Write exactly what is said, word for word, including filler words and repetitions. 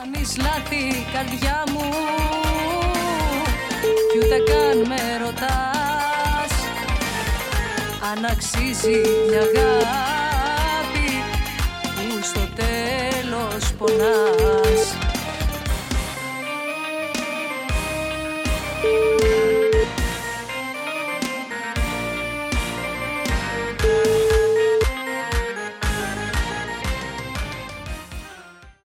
Κάνεις λάθη καρδιά μου κι ούτε καν με ρωτάς αν αξίζει μια αγάπη που στο τέλος πονά.